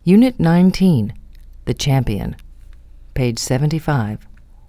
Unit 19, The Champion, page 75.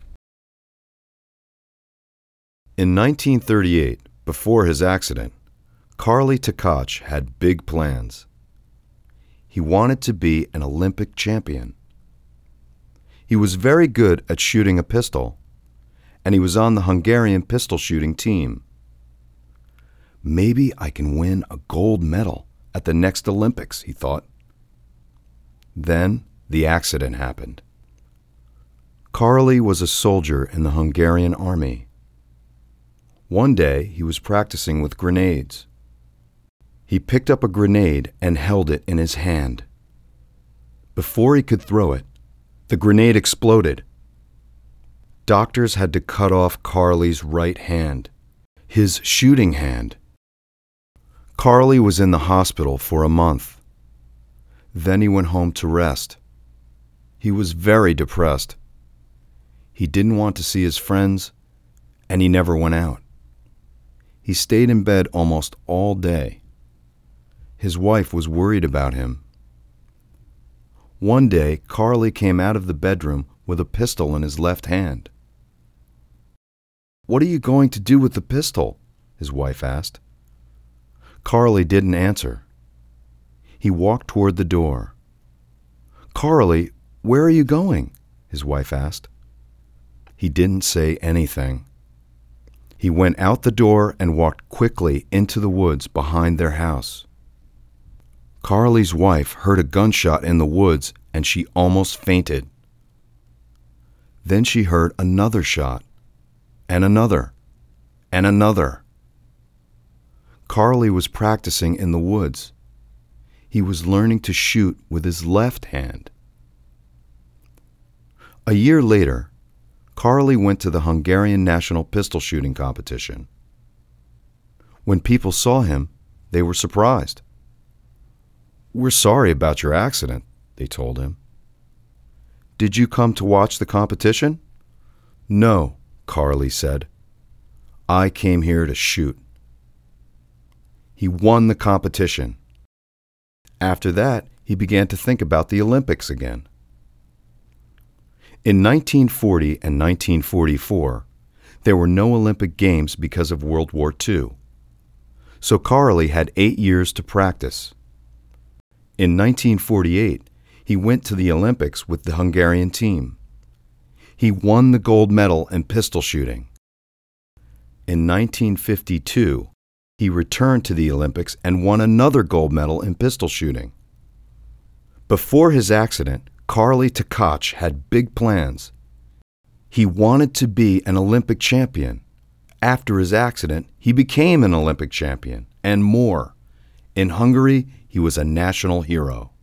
In 1938, before his accident, Karli Takacs had big plans. He wanted to be an Olympic champion. He was very good at shooting a pistol, and he was on the Hungarian pistol shooting team. Maybe I can win a gold medal at the next Olympics, he thought. Then the accident happened. Karli was a soldier in the Hungarian army. One day he was practicing with grenades. He picked up a grenade and held it in his hand. Before he could throw it, the grenade exploded. Doctors had to cut off Karli's right hand, his shooting hand. Karli was in the hospital for a month. Then he went home to rest. He was very depressed. He didn't want to see his friends, and he never went out. He stayed in bed almost all day. His wife was worried about him. One day, Karli came out of the bedroom with a pistol in his left hand. "What are you going to do with the pistol?" his wife asked. Karli didn't answer. He walked toward the door. "Karli, where are you going?" his wife asked. He didn't say anything. He went out the door and walked quickly into the woods behind their house. Karli's wife heard a gunshot in the woods and she almost fainted. Then she heard another shot, and another, and another. Karli was practicing in the woods. He was learning to shoot with his left hand. A year later, Karli went to the Hungarian national pistol shooting competition. When people saw him, they were surprised. "We're sorry about your accident," they told him. "Did you come to watch the competition?" "No," Karli said. "I came here to shoot." He won the competition. After that, he began to think about the Olympics again. In 1940 and 1944, there were no Olympic Games because of World War II. So Karli had 8 years to practice. In 1948, he went to the Olympics with the Hungarian team. He won the gold medal in pistol shooting. In 1952, he returned to the Olympics and won another gold medal in pistol shooting. Before his accident, Karli Takacs had big plans. He wanted to be an Olympic champion. After his accident, he became an Olympic champion, and more. In Hungary, he was a national hero.